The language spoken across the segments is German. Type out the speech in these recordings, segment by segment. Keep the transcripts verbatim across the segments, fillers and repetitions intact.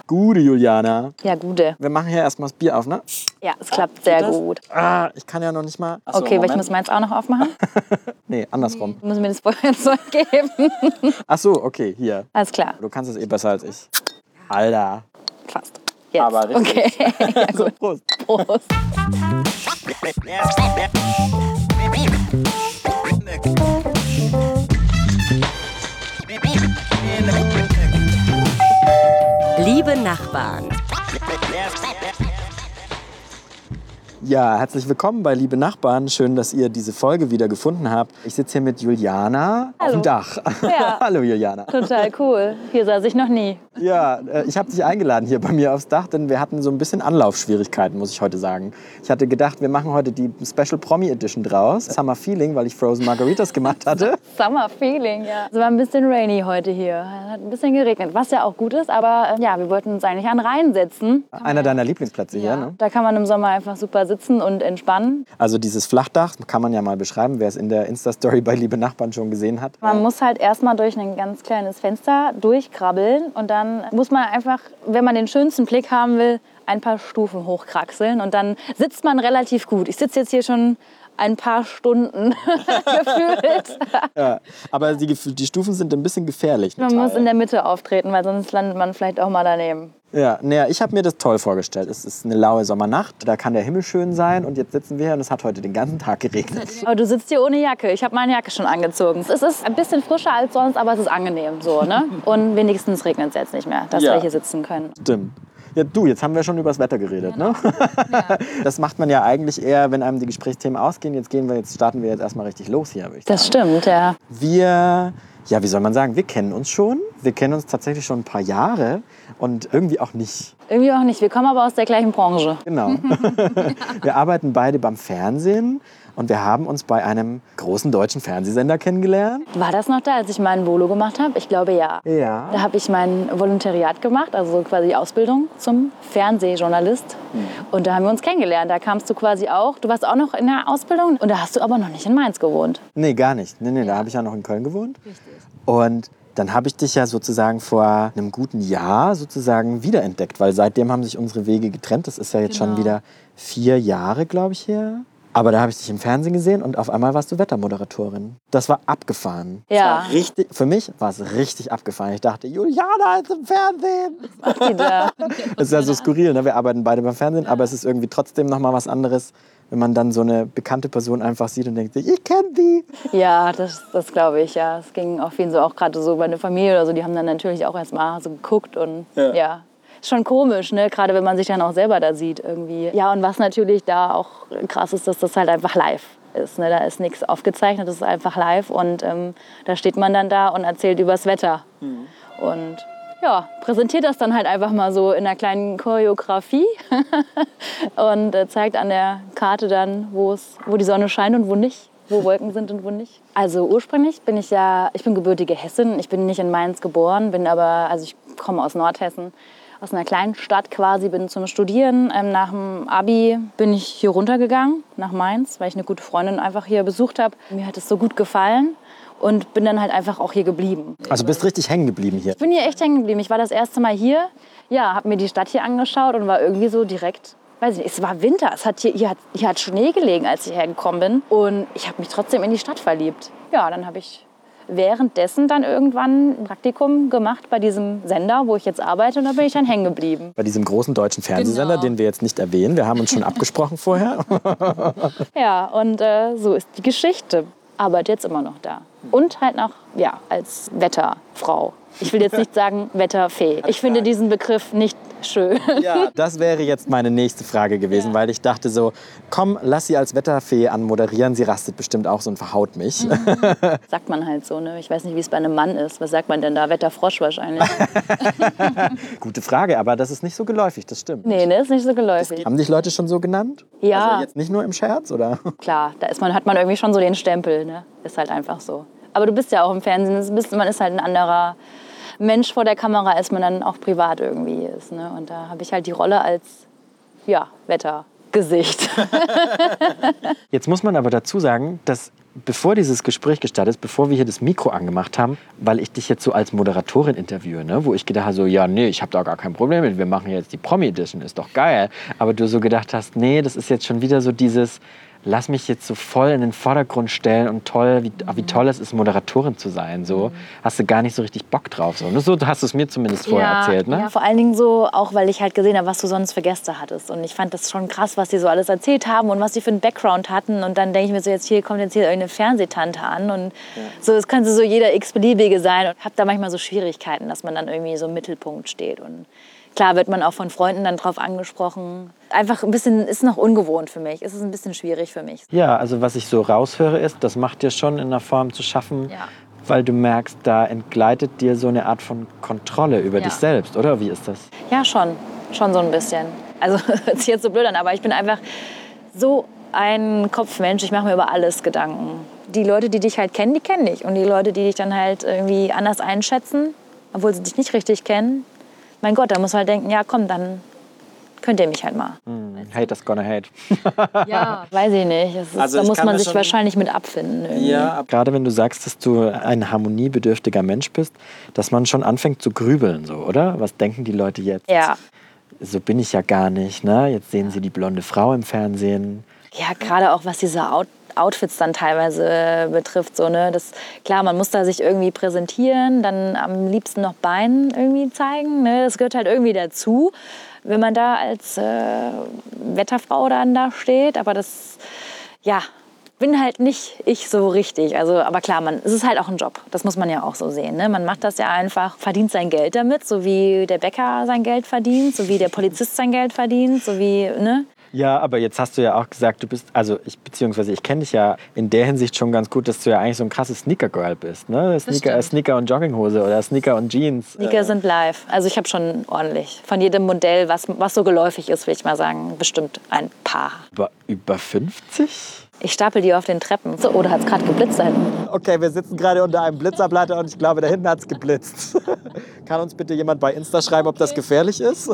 Gute, Juliana. Ja, gute. Wir machen hier erstmal das Bier auf, ne? Ja, es klappt sehr gut. Ah, ich kann ja noch nicht mal... Achso, okay, weil ich muss meins auch noch aufmachen. Nee, andersrum. Du musst mir das Feuerzeug geben. Ach so, okay, hier. Alles klar. Du kannst es eh besser als ich. Alter. Fast. Jetzt. Aber richtig. Okay. Ja, So, gut. Prost. Prost. Liebe Nachbarn. Ja, herzlich willkommen bei Liebe Nachbarn. Schön, dass ihr diese Folge wieder gefunden habt. Ich sitze hier mit Juliana auf Hallo. dem Dach. Ja. Hallo Juliana. Total cool. Hier saß ich noch nie. Ja, äh, ich habe dich eingeladen hier bei mir aufs Dach, denn wir hatten so ein bisschen Anlaufschwierigkeiten, muss ich heute sagen. Ich hatte gedacht, wir machen heute die Special Promi Edition draus. Summer Feeling, weil ich Frozen Margaritas gemacht hatte. Summer Feeling, ja. Es war ein bisschen rainy heute hier. Es hat ein bisschen geregnet, was ja auch gut ist. Aber äh, ja, wir wollten uns eigentlich an den Rhein setzen. Einer deiner Lieblingsplätze hier, ne? Da kann man im Sommer einfach super sitzen und entspannen. Also dieses Flachdach kann man ja mal beschreiben, wer es in der Insta-Story bei Liebe Nachbarn schon gesehen hat. Man muss halt erstmal durch ein ganz kleines Fenster durchkrabbeln und dann muss man einfach, wenn man den schönsten Blick haben will, ein paar Stufen hochkraxeln und dann sitzt man relativ gut. Ich sitze jetzt hier schon ein paar Stunden gefühlt. Ja, aber die, die Stufen sind ein bisschen gefährlich. Man muss in der Mitte auftreten, weil sonst landet man vielleicht auch mal daneben. Ja, naja, ich habe mir das toll vorgestellt. Es ist eine laue Sommernacht, da kann der Himmel schön sein und jetzt sitzen wir hier und es hat heute den ganzen Tag geregnet. Aber du sitzt hier ohne Jacke. Ich habe meine Jacke schon angezogen. Es ist ein bisschen frischer als sonst, aber es ist angenehm so, ne? Und wenigstens regnet es jetzt nicht mehr, dass Ja. wir hier sitzen können. Stimmt. Ja, du, jetzt haben wir schon über das Wetter geredet, ne? Das macht man ja eigentlich eher, wenn einem die Gesprächsthemen ausgehen. Jetzt gehen wir, jetzt starten wir jetzt erstmal richtig los hier, würde ich sagen. Das stimmt, ja. Wir, ja, wie soll man sagen, wir kennen uns schon. Wir kennen uns tatsächlich schon ein paar Jahre und irgendwie auch nicht. Irgendwie auch nicht. Wir kommen aber aus der gleichen Branche. Genau. Wir arbeiten beide beim Fernsehen und wir haben uns bei einem großen deutschen Fernsehsender kennengelernt. War das noch da, als ich meinen Volo gemacht habe? Ich glaube, ja. Ja. Da habe ich mein Volontariat gemacht, also quasi Ausbildung zum Fernsehjournalist. Und da haben wir uns kennengelernt. Da kamst du quasi auch. Du warst auch noch in der Ausbildung und da hast du aber noch nicht in Mainz gewohnt. Nee, gar nicht. Nee, nee, da habe ich ja noch in Köln gewohnt. Richtig. Und dann habe ich dich ja sozusagen vor einem guten Jahr sozusagen wiederentdeckt, weil seitdem haben sich unsere Wege getrennt. Das ist ja jetzt Genau. schon wieder vier Jahre, glaube ich, her. Aber da habe ich dich im Fernsehen gesehen und auf einmal warst du Wettermoderatorin. Das war abgefahren. Ja. Das war richtig, für mich war es richtig abgefahren. Ich dachte, Juliana ist im Fernsehen. Was macht die da? Das ist ja so skurril, ne? Wir arbeiten beide beim Fernsehen, aber es ist irgendwie trotzdem noch mal was anderes, wenn man dann so eine bekannte Person einfach sieht und denkt, ich kenne die. Ja, das, das glaube ich, ja. Es ging auch vielen so, auch gerade so meine Familie oder so, die haben dann natürlich auch erst mal so geguckt und ja. ja. Ist schon komisch, ne? Gerade wenn man sich dann auch selber da sieht irgendwie. Ja, und was natürlich da auch krass ist, dass das halt einfach live ist. Ne? Da ist nichts aufgezeichnet, das ist einfach live und ähm, da steht man dann da und erzählt übers Wetter. Mhm. Und ja, präsentiert das dann halt einfach mal so in einer kleinen Choreografie und äh, zeigt an der Karte dann, wo es, wo die Sonne scheint und wo nicht, wo Wolken sind und wo nicht. Also ursprünglich bin ich ja, ich bin gebürtige Hessin. Ich bin nicht in Mainz geboren, bin aber, also ich komme aus Nordhessen, aus einer kleinen Stadt quasi, bin zum Studieren. Ähm, nach dem Abi bin ich hier runtergegangen nach Mainz, weil ich eine gute Freundin einfach hier besucht habe. Mir hat es so gut gefallen. Und bin dann halt einfach auch hier geblieben. Also bist richtig hängen geblieben hier? Ich bin hier echt hängen geblieben. Ich war das erste Mal hier, ja, habe mir die Stadt hier angeschaut und war irgendwie so direkt, weiß ich nicht, es war Winter. Es hat hier, hier, hat, hier hat Schnee gelegen, als ich hergekommen bin. Und ich habe mich trotzdem in die Stadt verliebt. Ja, dann habe ich währenddessen dann irgendwann ein Praktikum gemacht bei diesem Sender, wo ich jetzt arbeite. Und da bin ich dann hängen geblieben. Bei diesem großen deutschen Fernsehsender, Genau. den wir jetzt nicht erwähnen. Wir haben uns schon abgesprochen vorher. Ja, und äh, so ist die Geschichte. Arbeite jetzt immer noch da. Und halt noch, ja, als Wetterfrau. Ich will jetzt nicht sagen Wetterfee. Ich finde diesen Begriff nicht schön. Ja, das wäre jetzt meine nächste Frage gewesen, ja. Weil ich dachte so, komm, lass sie als Wetterfee anmoderieren. Sie rastet bestimmt auch so und verhaut mich. Mhm. Sagt man halt so, ne? Ich weiß nicht, wie es bei einem Mann ist. Was sagt man denn da? Wetterfrosch wahrscheinlich. Gute Frage, aber das ist nicht so geläufig, das stimmt. Nee, ne, ist nicht so geläufig. Haben dich Leute schon so genannt? Ja. Also jetzt nicht nur im Scherz, oder? Klar, da ist man, hat man irgendwie schon so den Stempel, ne? Ist halt einfach so. Aber du bist ja auch im Fernsehen, man ist halt ein anderer Mensch vor der Kamera, als man dann auch privat irgendwie ist. Ne? Und da habe ich halt die Rolle als, ja, Wettergesicht. Jetzt muss man aber dazu sagen, dass bevor dieses Gespräch gestartet ist, bevor wir hier das Mikro angemacht haben, weil ich dich jetzt so als Moderatorin interviewe, ne? Wo ich gedacht habe, so, ja, nee, ich habe da gar kein Problem mit, wir machen jetzt die Promi-Edition, ist doch geil. Aber du so gedacht hast, nee, das ist jetzt schon wieder so dieses, lass mich jetzt so voll in den Vordergrund stellen und toll, wie, wie toll es ist, Moderatorin zu sein. So. Mhm. Hast du gar nicht so richtig Bock drauf. So, so hast du es mir zumindest vorher ja, erzählt. Ne? Ja, vor allen Dingen so, auch weil ich halt gesehen habe, was du sonst für Gäste hattest. Und ich fand das schon krass, was die so alles erzählt haben und was die für einen Background hatten. Und dann denke ich mir so, jetzt hier kommt jetzt hier irgendeine Fernsehtante an. Und ja. so, es könnte so jeder x-beliebige sein. Und habe da manchmal so Schwierigkeiten, dass man dann irgendwie so im Mittelpunkt steht. Und klar wird man auch von Freunden dann drauf angesprochen. Einfach ein bisschen, ist noch ungewohnt für mich. Es ist ein bisschen schwierig für mich. Ja, also was ich so raushöre ist, das macht dir schon in einer Form zu schaffen, ja. weil du merkst, da entgleitet dir so eine Art von Kontrolle über ja. dich selbst, oder? Wie ist das? Ja, schon. Schon so ein bisschen. Also hört sich jetzt so blöd an, aber ich bin einfach so ein Kopfmensch. Ich mache mir über alles Gedanken. Die Leute, die dich halt kennen, die kennen dich. Und die Leute, die dich dann halt irgendwie anders einschätzen, obwohl sie dich nicht richtig kennen, mein Gott, da muss man halt denken, ja komm, dann könnt ihr mich halt mal. Mm, haters gonna hate. Ja, weiß ich nicht. Ist, also da muss man sich wahrscheinlich mit abfinden. Irgendwie. Ja, gerade wenn du sagst, dass du ein harmoniebedürftiger Mensch bist, dass man schon anfängt zu grübeln, so, oder? Was denken die Leute jetzt? Ja. So bin ich ja gar nicht, ne? Jetzt sehen sie die blonde Frau im Fernsehen. Ja, gerade auch was diese Out Outfits dann teilweise betrifft. So, ne? Das, klar, man muss da sich irgendwie präsentieren, dann am liebsten noch Beinen irgendwie zeigen. Ne? Das gehört halt irgendwie dazu, wenn man da als äh, Wetterfrau dann da steht. Aber das, ja, bin halt nicht ich so richtig. Also, aber klar, man, es ist halt auch ein Job. Das muss man ja auch so sehen. Ne? Man macht das ja einfach, verdient sein Geld damit, so wie der Bäcker sein Geld verdient, so wie der Polizist sein Geld verdient, so wie, ne? Ja, aber jetzt hast du ja auch gesagt, du bist, also ich, beziehungsweise ich kenne dich ja in der Hinsicht schon ganz gut, dass du ja eigentlich so ein krasses Sneaker-Girl bist, ne? Sneaker, Sneaker und Jogginghose oder Sneaker und Jeans. Sneaker äh. sind live. Also ich habe schon ordentlich. Von jedem Modell, was, was so geläufig ist, will ich mal sagen, bestimmt ein paar. Über, über fünfzig? Ich stapel die auf den Treppen. So, oder hat es gerade geblitzt da hinten? Okay, wir sitzen gerade unter einem Blitzableiter und ich glaube, da hinten hat es geblitzt. Kann uns bitte jemand bei Insta schreiben, ob das gefährlich ist?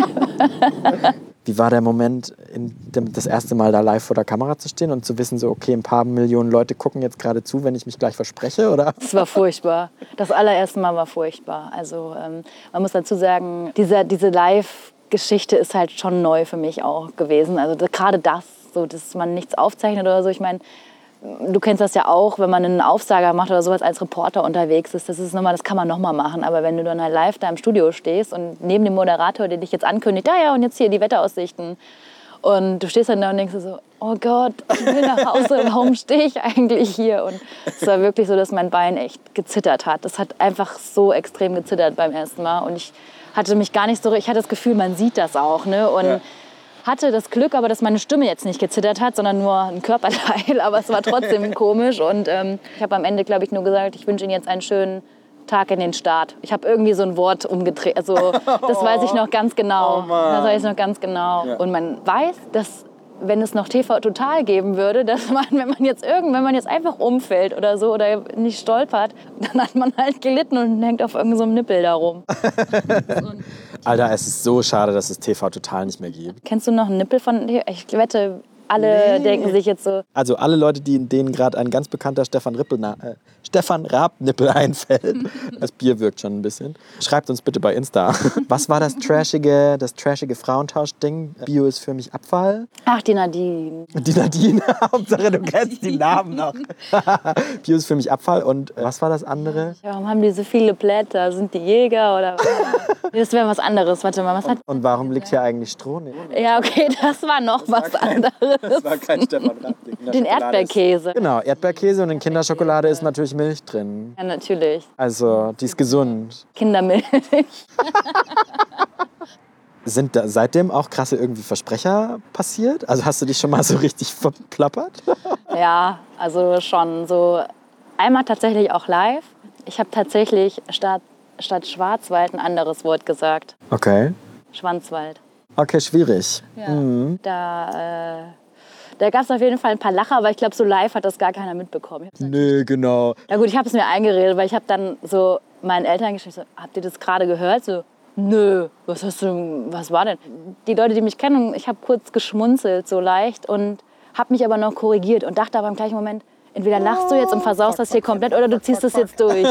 Wie war der Moment, in dem, das erste Mal da live vor der Kamera zu stehen und zu wissen, so okay, ein paar Millionen Leute gucken jetzt gerade zu, wenn ich mich gleich verspreche, oder? Das war furchtbar. Das allererste Mal war furchtbar. Also ähm, man muss dazu sagen, diese, diese Live-Geschichte ist halt schon neu für mich auch gewesen. Also gerade das, so, dass man nichts aufzeichnet oder so. Ich meine, du kennst das ja auch, wenn man einen Aufsager macht oder sowas als Reporter unterwegs ist. Das ist nochmal, das kann man nochmal machen. Aber wenn du dann halt live da im Studio stehst und neben dem Moderator, der dich jetzt ankündigt, ja, ja, und jetzt hier die Wetteraussichten. Und du stehst dann da und denkst so, oh Gott, ich will nach Hause, warum stehe ich eigentlich hier? Und es war wirklich so, dass mein Bein echt gezittert hat. Das hat einfach so extrem gezittert beim ersten Mal. Und ich hatte mich gar nicht so, ich hatte das Gefühl, man sieht das auch. Ne? Und ja. hatte das Glück, aber dass meine Stimme jetzt nicht gezittert hat, sondern nur ein Körperteil. Aber es war trotzdem komisch. Und ähm, ich habe am Ende, glaube ich, nur gesagt, ich wünsche Ihnen jetzt einen schönen Tag in den Start. Ich habe irgendwie so ein Wort umgedreht. Also das weiß ich noch ganz genau. Oh das weiß ich noch ganz genau. Ja. Und man weiß, dass wenn es noch T V Total geben würde, dass man, wenn man jetzt irgend, wenn man jetzt einfach umfällt oder so oder nicht stolpert, dann hat man halt gelitten und hängt auf irgendeinem so Nippel da rum. Alter, es ist so schade, dass es T V Total nicht mehr gibt. Kennst du noch einen Nippel von... Ich wette, alle nee. denken sich jetzt so... Also alle Leute, die, denen gerade ein ganz bekannter Stefan, Rippel, äh, Stefan Raab-Nippel einfällt, das Bier wirkt schon ein bisschen, schreibt uns bitte bei Insta. Was war das trashige, das trashige Frauentausch-Ding? Bio ist für mich Abfall. Ach, die Nadine. Die Nadine, Hauptsache du kennst die Namen noch. Bio ist für mich Abfall. Und was war das andere? Warum haben die so viele Blätter? Sind die Jäger oder was? Das wäre was anderes. Warte mal, was hat... Und warum liegt hier eigentlich Stroh? Ja, okay, das war noch das was war kein, anderes. Das war kein Stefan Raab-Ding. Den Erdbeerkäse. Ist, genau, Erdbeerkäse und in Kinderschokolade ist natürlich Milch drin. Ja, natürlich. Also, die ist gesund. Kindermilch. Sind da seitdem auch krasse irgendwie Versprecher passiert? Also hast du dich schon mal so richtig verplappert? Ja, also schon so. Einmal tatsächlich auch live. Ich habe tatsächlich statt, statt Schwarzwald ein anderes Wort gesagt. Okay. Schwanzwald. Okay, schwierig. Ja. Mhm. Da, äh, da gab es auf jeden Fall ein paar Lacher, aber ich glaube, so live hat das gar keiner mitbekommen. Nee, genau. Na gut, ich habe es mir eingeredet, weil ich habe dann so meinen Eltern geschrieben, so, habt ihr das gerade gehört? So, nö, was hast du, was war denn? Die Leute, die mich kennen, ich habe kurz geschmunzelt, so leicht, und habe mich aber noch korrigiert und dachte aber im gleichen Moment, entweder lachst du jetzt und versaust das hier komplett oder du ziehst es jetzt durch.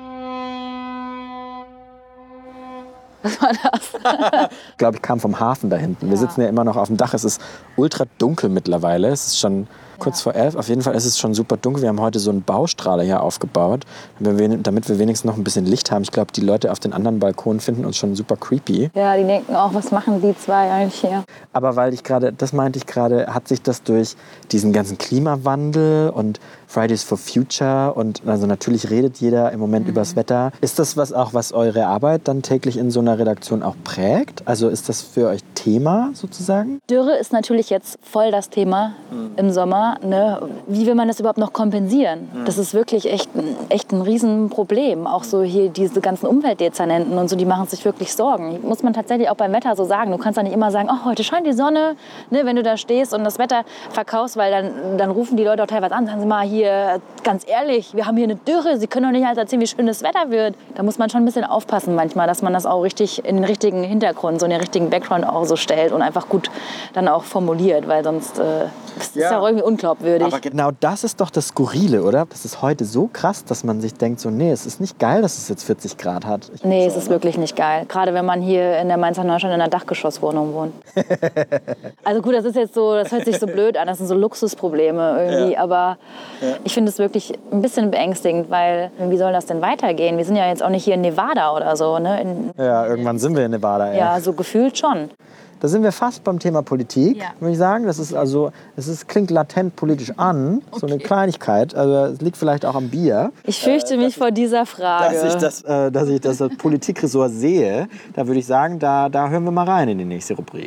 Was war das? Ich glaube, ich kam vom Hafen da hinten. Wir sitzen ja immer noch auf dem Dach. Es ist ultra dunkel mittlerweile. Es ist schon kurz vor elf. Auf jeden Fall ist es schon super dunkel. Wir haben heute so einen Baustrahler hier aufgebaut, damit wir wenigstens noch ein bisschen Licht haben. Ich glaube, die Leute auf den anderen Balkonen finden uns schon super creepy. Ja, die denken auch, was machen die zwei eigentlich hier? Aber weil ich gerade, das meinte ich gerade, hat sich das durch diesen ganzen Klimawandel und Fridays for Future und also natürlich redet jeder im Moment mhm. übers Wetter. Ist das was auch, was eure Arbeit dann täglich in so einer Redaktion auch prägt? Also ist das für euch Thema sozusagen? Dürre ist natürlich jetzt voll das Thema mhm. im Sommer. Ne? Wie will man das überhaupt noch kompensieren? Mhm. Das ist wirklich echt ein, echt ein Riesenproblem. Auch so hier diese ganzen Umweltdezernenten und so, die machen sich wirklich Sorgen. Muss man tatsächlich auch beim Wetter so sagen. Du kannst ja nicht immer sagen, oh, heute scheint die Sonne, ne? Wenn du da stehst und das Wetter verkaufst, weil dann, dann rufen die Leute auch teilweise an, sagen sie mal hier, ganz ehrlich, wir haben hier eine Dürre, Sie können doch nicht halt erzählen, wie schön das Wetter wird. Da muss man schon ein bisschen aufpassen manchmal, dass man das auch richtig in den richtigen Hintergrund, so in den richtigen Background auch so stellt und einfach gut dann auch formuliert, weil sonst äh, ist ja auch irgendwie unglaubwürdig. Aber genau das ist doch das Skurrile, oder? Das ist heute so krass, dass man sich denkt, so, nee, es ist nicht geil, dass es jetzt vierzig Grad hat. Ich nee, so, es ist wirklich nicht geil. Gerade wenn man hier in der Mainzer Neustadt in einer Dachgeschosswohnung wohnt. Also gut, das ist jetzt so, das hört sich so blöd an, das sind so Luxusprobleme irgendwie, ja. aber ja. ich finde es wirklich ein bisschen beängstigend, weil wie soll das denn weitergehen? Wir sind ja jetzt auch nicht hier in Nevada oder so. Ne? In, ja, irgendwann sind wir in Nevada. Ey. Ja, so gefühlt schon. Da sind wir fast beim Thema Politik, ja. würde ich sagen. Das ist also, es ist, klingt latent politisch an, okay. so eine Kleinigkeit. Also es liegt vielleicht auch am Bier. Ich fürchte äh, mich vor dieser Frage. Dass ich das, äh, dass ich das Politikressort sehe, da würde ich sagen, da, da hören wir mal rein in die nächste Rubrik.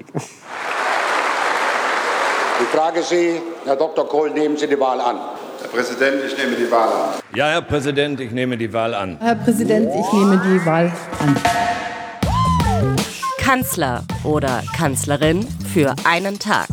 Ich frage Sie, Herr Doktor Kohl, nehmen Sie die Wahl an? Herr Präsident, ich nehme die Wahl an. Ja, Herr Präsident, ich nehme die Wahl an. Herr Präsident, ich nehme die Wahl an. Kanzler oder Kanzlerin für einen Tag.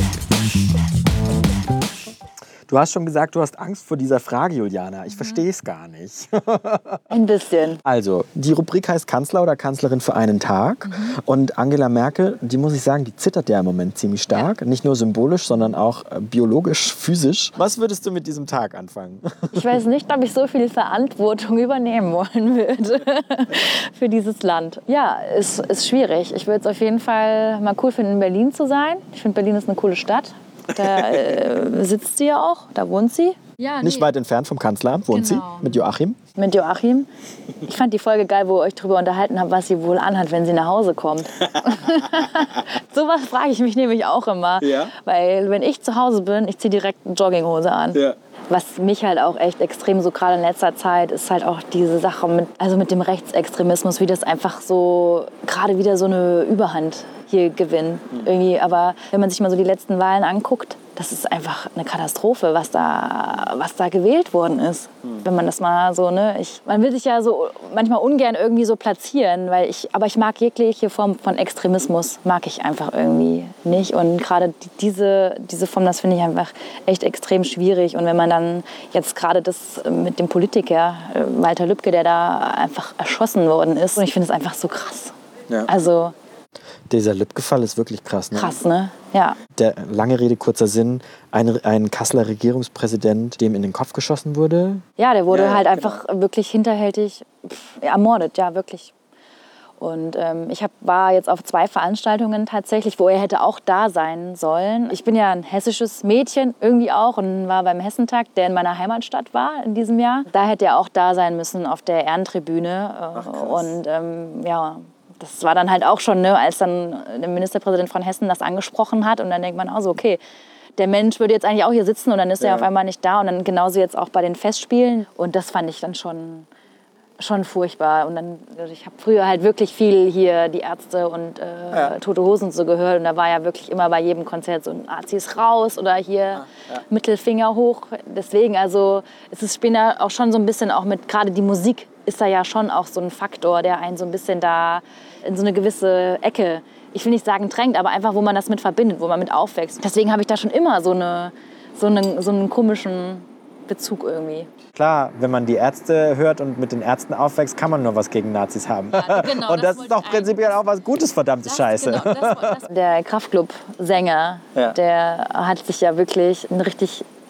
Du hast schon gesagt, du hast Angst vor dieser Frage, Juliana. Ich verstehe es gar nicht. Ein bisschen. Also, die Rubrik heißt Kanzler oder Kanzlerin für einen Tag. Mhm. Und Angela Merkel, die muss ich sagen, die zittert ja im Moment ziemlich stark. Ja. Nicht nur symbolisch, sondern auch biologisch, physisch. Was würdest du mit diesem Tag anfangen? Ich weiß nicht, ob ich so viel Verantwortung übernehmen wollen würde für dieses Land. Ja, es ist, ist schwierig. Ich würde es auf jeden Fall mal cool finden, in Berlin zu sein. Ich finde, Berlin ist eine coole Stadt. Da äh, sitzt sie ja auch, da wohnt sie. Ja, nee. Nicht weit entfernt vom Kanzleramt wohnt genau. sie, mit Joachim. Mit Joachim. Ich fand die Folge geil, wo ihr euch darüber unterhalten habt, was sie wohl anhat, wenn sie nach Hause kommt. Sowas frage ich mich nämlich auch immer. Ja. Weil wenn ich zu Hause bin, ich ziehe direkt eine Jogginghose an. Ja. Was mich halt auch echt extrem, so gerade in letzter Zeit, ist halt auch diese Sache mit, also mit dem Rechtsextremismus, wie das einfach so, gerade wieder so eine Überhand hier gewinnt. Mhm. Irgendwie, aber wenn man sich mal so die letzten Wahlen anguckt, das ist einfach eine Katastrophe, was da, was da gewählt worden ist. Mhm. Wenn man das mal so, ne, ich, man will sich ja so manchmal ungern irgendwie so platzieren, weil ich, aber ich mag jegliche Form von Extremismus, mag ich einfach irgendwie nicht. Und gerade diese, diese Form, das finde ich einfach echt extrem schwierig. Und wenn man dann jetzt gerade das mit dem Politiker, Walter Lübcke, der da einfach erschossen worden ist, und ich finde es einfach so krass. Ja. Also dieser Lübcke-Fall ist wirklich krass, ne? Krass, ne? Ja. Der, lange Rede, kurzer Sinn, ein, ein Kasseler Regierungspräsident, dem in den Kopf geschossen wurde. Ja, der wurde ja, halt genau. einfach wirklich hinterhältig pff, ermordet, ja, wirklich. Und ähm, ich hab, war jetzt auf zwei Veranstaltungen tatsächlich, wo er hätte auch da sein sollen. Ich bin ja ein hessisches Mädchen irgendwie auch und war beim Hessentag, der in meiner Heimatstadt war in diesem Jahr. Da hätte er auch da sein müssen auf der Ehrentribüne. Ach, und ähm, ja, das war dann halt auch schon, ne, als dann der Ministerpräsident von Hessen das angesprochen hat. Und dann denkt man auch so, okay, der Mensch würde jetzt eigentlich auch hier sitzen und dann ist ja. er auf einmal nicht da. Und dann genauso jetzt auch bei den Festspielen. Und das fand ich dann schon, schon furchtbar. Und dann, ich habe früher halt wirklich viel hier die Ärzte und äh, ja. Tote Hosen so gehört. Und da war ja wirklich immer bei jedem Konzert so ein Nazis raus oder hier ja. Ja. Mittelfinger hoch. Deswegen, also es ist später auch schon so ein bisschen auch mit, gerade die Musik ist da ja schon auch so ein Faktor, der einen so ein bisschen da in so eine gewisse Ecke, ich will nicht sagen drängt, aber einfach, wo man das mit verbindet, wo man mit aufwächst. Deswegen habe ich da schon immer so, eine, so, eine, so einen komischen Bezug irgendwie. Klar, wenn man die Ärzte hört und mit den Ärzten aufwächst, kann man nur was gegen Nazis haben. Ja, genau, und das, das ist doch prinzipiell auch was Gutes, verdammte das, Scheiße. Genau, das, das. Der Kraftklub-Sänger, ja. der hat sich ja wirklich ein richtig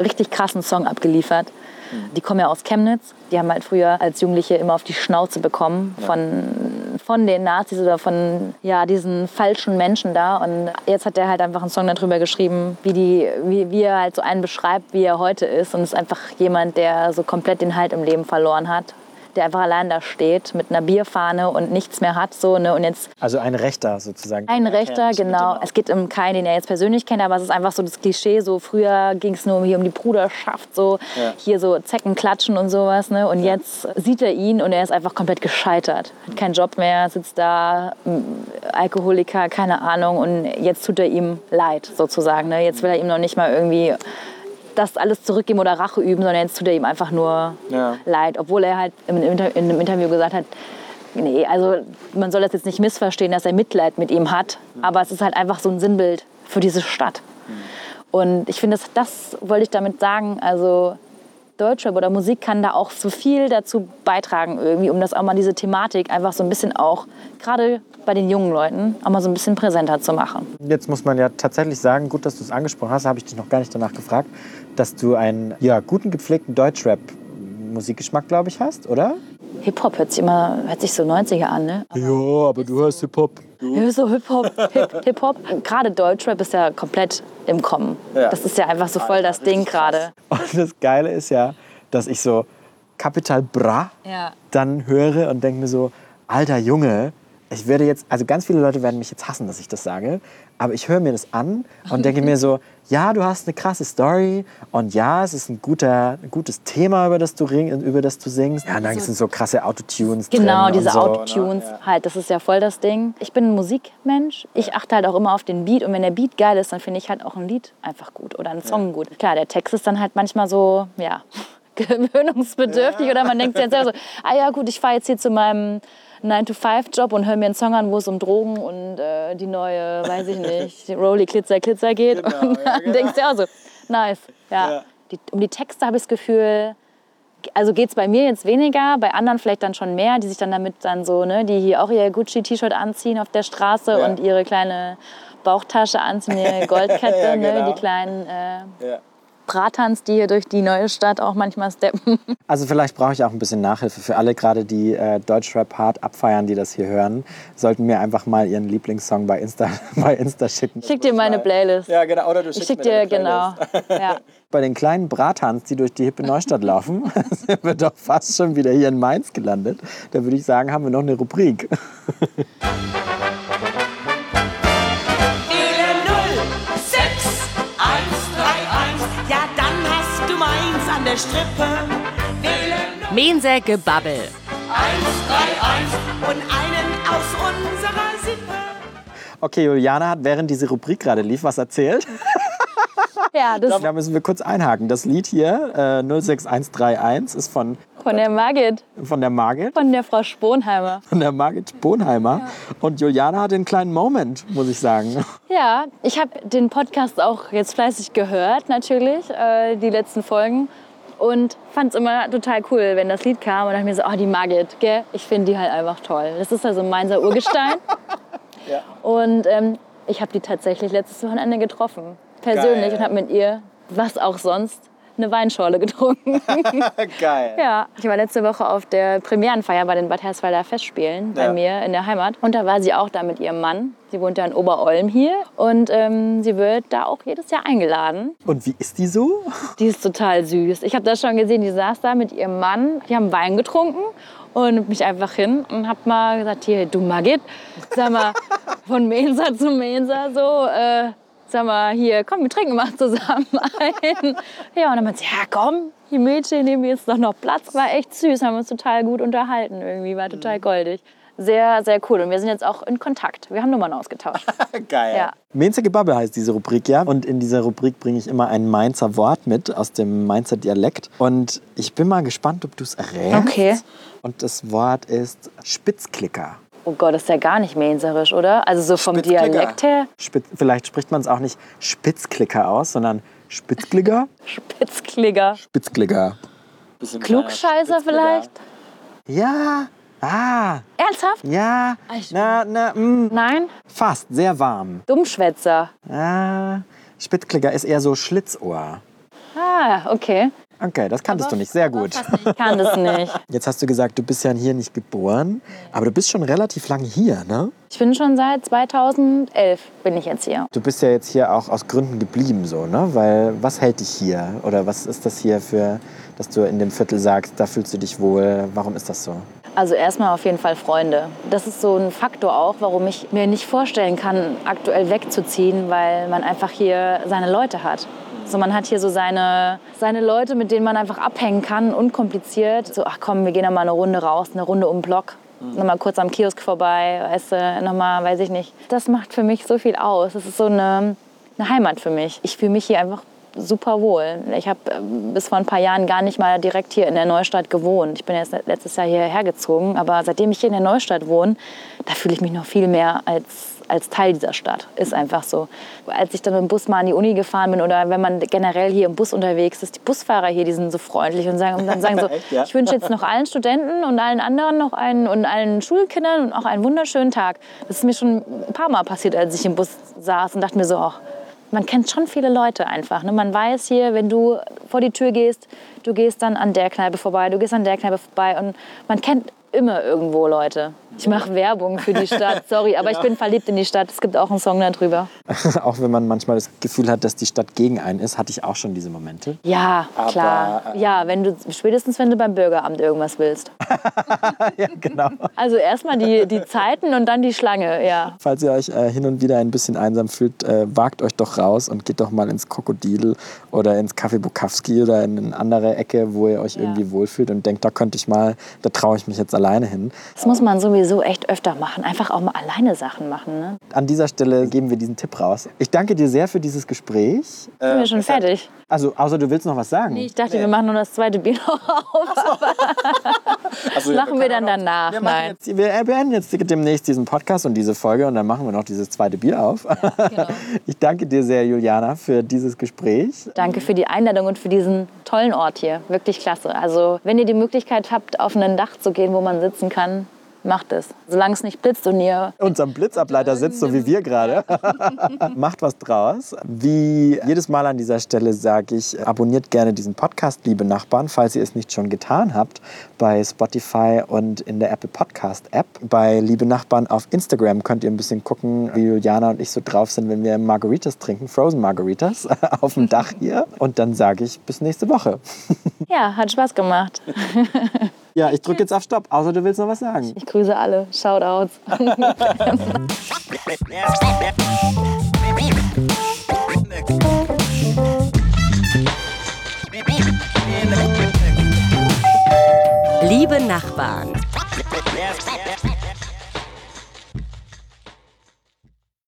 richtig krassen Song abgeliefert. Die kommen ja aus Chemnitz. Die haben halt früher als Jugendliche immer auf die Schnauze bekommen von, von den Nazis oder von ja, diesen falschen Menschen da. Und jetzt hat er halt einfach einen Song darüber geschrieben, wie, die, wie, wie er halt so einen beschreibt, wie er heute ist. Und es ist einfach jemand, der so komplett den Halt im Leben verloren hat. Der einfach allein da steht mit einer Bierfahne und nichts mehr hat. So, ne? Und jetzt Also ein Rechter sozusagen. ein Rechter, genau. Es geht um keinen, den er jetzt persönlich kennt, aber es ist einfach so das Klischee. So früher ging es nur hier um die Bruderschaft, so Ja. hier so Zecken klatschen und sowas. Ne? Und ja. jetzt sieht er ihn und er ist einfach komplett gescheitert. Hat keinen Job mehr, sitzt da, Alkoholiker, keine Ahnung. Und jetzt tut er ihm leid sozusagen. Ne? Jetzt will er ihm noch nicht mal irgendwie das alles zurückgeben oder Rache üben, sondern jetzt tut er ihm einfach nur ja. leid. Obwohl er halt in einem Interview gesagt hat, nee, also man soll das jetzt nicht missverstehen, dass er Mitleid mit ihm hat, mhm. aber es ist halt einfach so ein Sinnbild für diese Stadt. Mhm. Und ich finde, das, das wollte ich damit sagen, also Deutschrap oder Musik kann da auch so viel dazu beitragen irgendwie, um das auch mal diese Thematik einfach so ein bisschen auch, gerade bei den jungen Leuten, auch mal so ein bisschen präsenter zu machen. Jetzt muss man ja tatsächlich sagen, gut, dass du es angesprochen hast, habe ich dich noch gar nicht danach gefragt, dass du einen ja, guten, gepflegten Deutschrap-Musikgeschmack, glaube ich, hast, oder? Hip-Hop hört sich immer hört sich so neunziger an, ne? Aber ja, aber du hörst Hip-Hop. Ja, so Hip-Hop. Hip, Hip-Hop. Gerade Deutschrap ist ja komplett im Kommen. Ja. Das ist ja einfach so voll das Ding gerade. Und das Geile ist ja, dass ich so Capital Bra ja. dann höre und denke mir so, alter Junge, ich werde jetzt, also ganz viele Leute werden mich jetzt hassen, dass ich das sage, aber ich höre mir das an und denke mir so, ja, du hast eine krasse Story und ja, es ist ein, guter, ein gutes Thema, über das du, ring, über das du singst. Ja, und dann sind so krasse Autotunes Genau, drin diese und so, Autotunes, ne? Ja. halt, das ist ja voll das Ding. Ich bin ein Musikmensch, ich achte halt auch immer auf den Beat und wenn der Beat geil ist, dann finde ich halt auch ein Lied einfach gut oder einen Song ja. gut. Klar, der Text ist dann halt manchmal so, ja, gewöhnungsbedürftig ja. oder man denkt sich jetzt selber so, ah ja gut, ich fahre jetzt hier zu meinem nine to five Job und höre mir einen Song an, wo es um Drogen und äh, die neue, weiß ich nicht, Rolli Glitzer Glitzer geht. Genau, und dann ja, genau. denkst du auch so, nice. Ja. Ja. Die, um die Texte habe ich das Gefühl, also geht es bei mir jetzt weniger, bei anderen vielleicht dann schon mehr, die sich dann damit dann so, ne, die hier auch ihr Gucci-T-Shirt anziehen auf der Straße ja. und ihre kleine Bauchtasche anziehen, ihre Goldkette, ja, genau. ne, die kleinen äh, ja. Bratans, die hier durch die neue Stadt auch manchmal steppen. Also vielleicht brauche ich auch ein bisschen Nachhilfe für alle, gerade die äh, Deutschrap hart abfeiern, die das hier hören, sollten mir einfach mal ihren Lieblingssong bei Insta, bei Insta schicken. Ich schick dir meine Playlist. Ja, genau. Oder du schickst ich schick mir dir, genau. Ja. Bei den kleinen Bratans, die durch die hippe Neustadt laufen, sind wir doch fast schon wieder hier in Mainz gelandet. Da würde ich sagen, haben wir noch eine Rubrik. Der Strippe. Mensa Gebabbel. eins drei eins und einen aus unserer Sippe. Okay, Juliane hat, während diese Rubrik gerade lief, was erzählt. Ja, das da müssen wir kurz einhaken. Das Lied hier, äh, null sechs eins drei eins, ist von... Von der Margit. Von der Margit? Von der Frau Sponheimer. Von der Margit Sponheimer. Ja. Und Juliane hat einen kleinen Moment, muss ich sagen. Ja, ich habe den Podcast auch jetzt fleißig gehört, natürlich, äh, die letzten Folgen. Und fand es immer total cool, wenn das Lied kam. Und dachte mir so, oh, die Margit, gell? Ich finde die halt einfach toll. Das ist also Mainzer Urgestein. Ja. Und ähm, ich habe die tatsächlich letztes Wochenende getroffen. Persönlich. Geil. Und habe mit ihr, was auch sonst, eine Weinschorle getrunken. Geil. Ja, ich war letzte Woche auf der Premierenfeier bei den Bad Hersfelder Festspielen bei ja. mir in der Heimat. Und da war sie auch da mit ihrem Mann. Sie wohnt ja in Oberolm hier. Und ähm, sie wird da auch jedes Jahr eingeladen. Und wie ist die so? Die ist total süß. Ich habe das schon gesehen, die saß da mit ihrem Mann. Die haben Wein getrunken. Und mich einfach hin und hab mal gesagt, hier, du Margit, sag mal, von Mensa zu Mensa so, äh, sag mal, hier, komm, wir trinken mal zusammen ein. Ja, und dann meinte sie, ja komm, die Mädchen, nehmen wir jetzt doch noch Platz. War echt süß, haben uns total gut unterhalten irgendwie, war total goldig. Sehr, sehr cool. Und wir sind jetzt auch in Kontakt. Wir haben Nummern ausgetauscht. Geil. Ja. Mensa Gebabbel heißt diese Rubrik, ja. Und in dieser Rubrik bringe ich immer ein Mainzer Wort mit aus dem Mainzer Dialekt. Und ich bin mal gespannt, ob du es errätst. Okay. Und das Wort ist Spitzklicker. Oh Gott, das ist ja gar nicht mainzerisch, oder? Also so vom Dialekt her. Spitz, vielleicht spricht man es auch nicht Spitzklicker aus, sondern Spitzklicker. Spitzklicker. Spitzklicker. Klugscheißer vielleicht? Ja. Ah. Ernsthaft? Ja. Na, na, mh. Nein? Fast. Sehr warm. Dummschwätzer. Ah. Spitzklicker ist eher so Schlitzohr. Ah, okay. Okay, das kanntest aber, du nicht. Sehr gut. Ich kann das nicht. Jetzt hast du gesagt, du bist ja hier nicht geboren, aber du bist schon relativ lange hier, ne? Ich bin schon seit zweitausendelf bin ich jetzt hier. Du bist ja jetzt hier auch aus Gründen geblieben, so, ne? Weil was hält dich hier? Oder was ist das hier für, dass du in dem Viertel sagst, da fühlst du dich wohl? Warum ist das so? Also erstmal auf jeden Fall Freunde. Das ist so ein Faktor auch, warum ich mir nicht vorstellen kann, aktuell wegzuziehen, weil man einfach hier seine Leute hat. So, man hat hier so seine, seine Leute, mit denen man einfach abhängen kann, unkompliziert. So, ach komm, wir gehen noch mal eine Runde raus, eine Runde um den Block. Mhm. Noch mal kurz am Kiosk vorbei, weißt du, noch mal, weiß ich nicht. Das macht für mich so viel aus. Das ist so eine, eine Heimat für mich. Ich fühle mich hier einfach super wohl. Ich habe bis vor ein paar Jahren gar nicht mal direkt hier in der Neustadt gewohnt. Ich bin erst letztes Jahr hierher gezogen, aber seitdem ich hier in der Neustadt wohne, da fühle ich mich noch viel mehr als als Teil dieser Stadt. Ist einfach so. Als ich dann mit dem Bus mal an die Uni gefahren bin oder wenn man generell hier im Bus unterwegs ist, die Busfahrer hier, die sind so freundlich und, sagen, und dann sagen so, Echt, ja? ich wünsche jetzt noch allen Studenten und allen anderen noch einen und allen Schulkindern und auch einen wunderschönen Tag. Das ist mir schon ein paar Mal passiert, als ich im Bus saß und dachte mir so, ach, man kennt schon viele Leute einfach. Ne? Man weiß hier, wenn du vor die Tür gehst, du gehst dann an der Kneipe vorbei, du gehst an der Kneipe vorbei und man kennt immer irgendwo Leute. Ich mache Werbung für die Stadt, sorry, aber ich bin verliebt in die Stadt. Es gibt auch einen Song darüber. Auch wenn man manchmal das Gefühl hat, dass die Stadt gegen einen ist, hatte ich auch schon diese Momente. Ja, aber klar. Ja, wenn du, spätestens wenn du beim Bürgeramt irgendwas willst. Ja, genau. Also erstmal die, die Zeiten und dann die Schlange, ja. Falls ihr euch äh, hin und wieder ein bisschen einsam fühlt, äh, wagt euch doch raus und geht doch mal ins Krokodil oder ins Café Bukowski oder in eine andere Ecke, wo ihr euch ja. irgendwie wohlfühlt und denkt, da könnte ich mal, da traue ich mich jetzt alleine hin. Das muss man sowieso echt öfter machen. Einfach auch mal alleine Sachen machen. Ne? An dieser Stelle geben wir diesen Tipp raus. Ich danke dir sehr für dieses Gespräch. Sind äh, wir schon fertig? Also, außer du willst noch was sagen. Nee, ich dachte, nee. wir machen nur das zweite Bier noch auf. Das so, machen ja, wir, wir dann danach. Wir, Nein. Jetzt, wir beenden jetzt demnächst diesen Podcast und diese Folge und dann machen wir noch dieses zweite Bier auf. Ja, genau. Ich danke dir sehr, Juliana, für dieses Gespräch. Danke für die Einladung und für diesen tollen Ort hier. Wirklich klasse. Also, wenn ihr die Möglichkeit habt, auf ein Dach zu gehen, wo man sitzen kann, macht es. Solange es nicht blitzt und ihr... Unserem Blitzableiter sitzt, so wie wir gerade. Macht was draus. Wie jedes Mal an dieser Stelle sage ich, abonniert gerne diesen Podcast, liebe Nachbarn, falls ihr es nicht schon getan habt, bei Spotify und in der Apple Podcast App. Bei Liebe Nachbarn auf Instagram könnt ihr ein bisschen gucken, wie Juliana und ich so drauf sind, wenn wir Margaritas trinken, Frozen Margaritas, auf dem Dach hier. Und dann sage ich, bis nächste Woche. Ja, hat Spaß gemacht. Ja, ich drücke jetzt auf Stopp, außer du willst noch was sagen. Ich grüße alle. Shoutouts. Liebe Nachbarn.